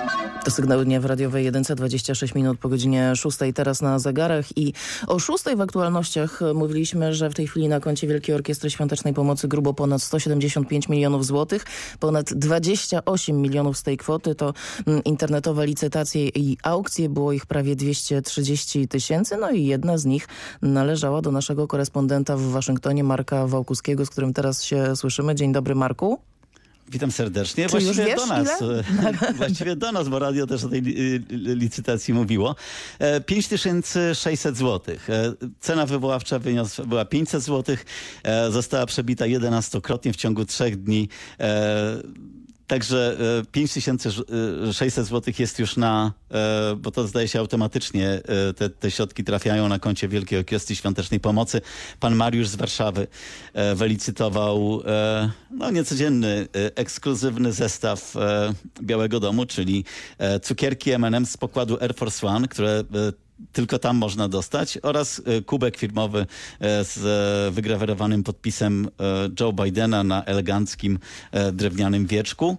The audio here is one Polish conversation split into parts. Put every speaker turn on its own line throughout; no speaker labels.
To Sygnał Dnia w Radiowej Jedynce, 26 minut po godzinie 6 teraz na zegarach i o 6 w aktualnościach mówiliśmy, że w tej chwili na koncie Wielkiej Orkiestry Świątecznej Pomocy grubo ponad 175 milionów złotych. Ponad 28 milionów z tej kwoty to internetowe licytacje i aukcje. Było ich prawie 230 tysięcy. No i jedna z nich należała do naszego korespondenta w Waszyngtonie, Marka Wałkuskiego, z którym teraz się słyszymy. Dzień dobry, Marku.
Witam serdecznie.
Czy właściwie już wiesz,
do nas. Właściwie do nas, bo radio też o tej licytacji mówiło. 5600 zł. Cena wywoławcza była 500 zł. Została przebita 11-krotnie w ciągu 3 dni. Także 5600 zł jest już bo to zdaje się automatycznie, te środki trafiają na koncie Wielkiej Orkiestry Świątecznej Pomocy. Pan Mariusz z Warszawy wylicytował niecodzienny, ekskluzywny zestaw Białego Domu, czyli cukierki M&M's z pokładu Air Force One, które tylko tam można dostać, oraz kubek firmowy z wygrawerowanym podpisem Joe Bidena na eleganckim drewnianym wieczku.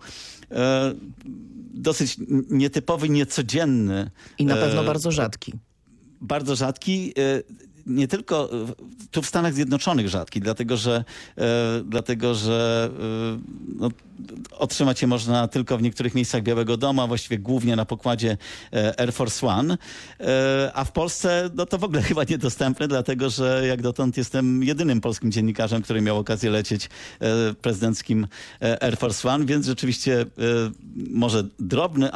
Dosyć nietypowy, niecodzienny.
I na pewno bardzo rzadki.
Bardzo rzadki. Nie tylko tu w Stanach Zjednoczonych rzadki, dlatego że otrzymać je można tylko w niektórych miejscach Białego Domu, a właściwie głównie na pokładzie Air Force One. A w Polsce to w ogóle chyba niedostępne, dlatego że jak dotąd jestem jedynym polskim dziennikarzem, który miał okazję lecieć prezydenckim Air Force One, więc rzeczywiście może drobny,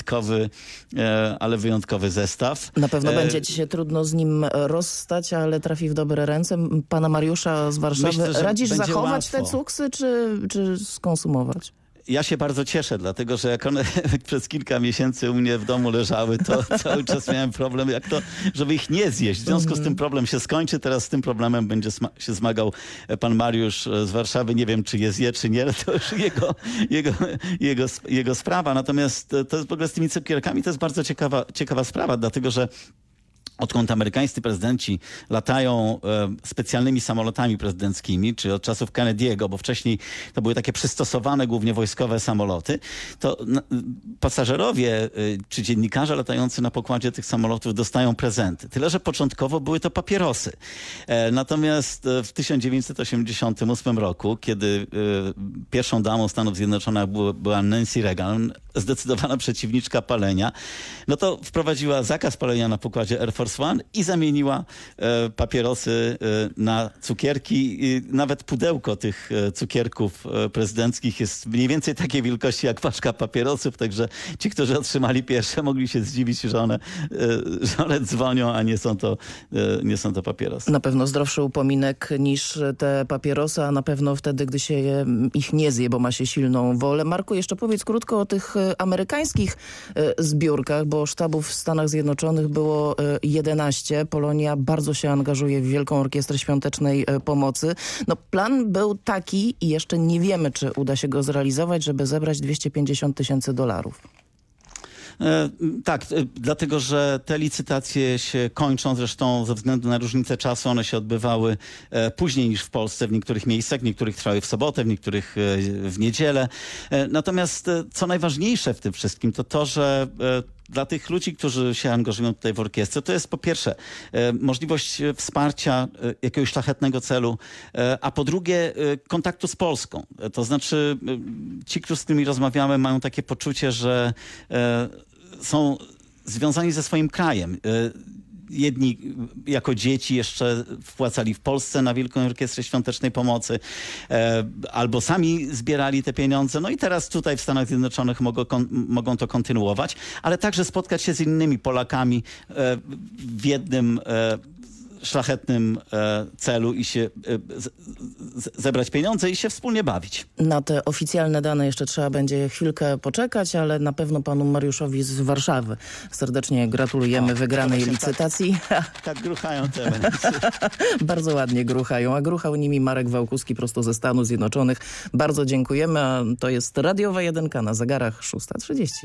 ale wyjątkowy zestaw.
Na pewno będzie ci się trudno z nim rozstać, ale trafi w dobre ręce. Pana Mariusza z Warszawy.
Myślę,
radzisz zachować
łatwo
te cuksy, czy skonsumować?
Ja się bardzo cieszę, dlatego że jak one przez kilka miesięcy u mnie w domu leżały, to cały czas miałem problem, żeby ich nie zjeść. W związku z tym problem się skończy. Teraz z tym problemem będzie się zmagał pan Mariusz z Warszawy. Nie wiem, czy je zje, czy nie, ale to już jego sprawa. Natomiast to jest w ogóle z tymi cukierkami, to jest bardzo ciekawa sprawa, dlatego że odkąd amerykańscy prezydenci latają specjalnymi samolotami prezydenckimi, czy od czasów Kennedy'ego, bo wcześniej to były takie przystosowane głównie wojskowe samoloty, to pasażerowie czy dziennikarze latający na pokładzie tych samolotów dostają prezenty. Tyle, że początkowo były to papierosy. Natomiast w 1988 roku, kiedy pierwszą damą Stanów Zjednoczonych była Nancy Reagan, zdecydowana przeciwniczka palenia, no to wprowadziła zakaz palenia na pokładzie Air Force One i zamieniła papierosy na cukierki. I nawet pudełko tych cukierków prezydenckich jest mniej więcej takiej wielkości jak paczka papierosów, także ci, którzy otrzymali pierwsze, mogli się zdziwić, że one dzwonią, a nie są to papierosy.
Na pewno zdrowszy upominek niż te papierosy, a na pewno wtedy, gdy się ich nie zje, bo ma się silną wolę. Marku, jeszcze powiedz krótko o tych amerykańskich zbiórkach, bo sztabów w Stanach Zjednoczonych było 11. Polonia bardzo się angażuje w Wielką Orkiestrę Świątecznej Pomocy. Plan był taki i jeszcze nie wiemy, czy uda się go zrealizować, żeby zebrać $250 000.
Tak, dlatego że te licytacje się kończą, zresztą ze względu na różnicę czasu one się odbywały później niż w Polsce w niektórych miejscach, w niektórych trwały w sobotę, w niektórych w niedzielę. Natomiast co najważniejsze w tym wszystkim to, że dla tych ludzi, którzy się angażują tutaj w orkiestrze, to jest po pierwsze możliwość wsparcia jakiegoś szlachetnego celu, a po drugie kontaktu z Polską. To znaczy ci, z którymi rozmawiamy, mają takie poczucie, że są związani ze swoim krajem. Jedni jako dzieci jeszcze wpłacali w Polsce na Wielką Orkiestrę Świątecznej Pomocy, albo sami zbierali te pieniądze. No i teraz tutaj w Stanach Zjednoczonych mogą to kontynuować, ale także spotkać się z innymi Polakami w jednym szlachetnym celu i się zebrać pieniądze i się wspólnie bawić.
Na te oficjalne dane jeszcze trzeba będzie chwilkę poczekać, ale na pewno panu Mariuszowi z Warszawy serdecznie gratulujemy wygranej licytacji.
Tak gruchają te elementy.
Bardzo ładnie gruchają, a gruchał nimi Marek Wałkuski prosto ze Stanów Zjednoczonych. Bardzo dziękujemy, a to jest Radiowa Jedynka na zegarach 6:30.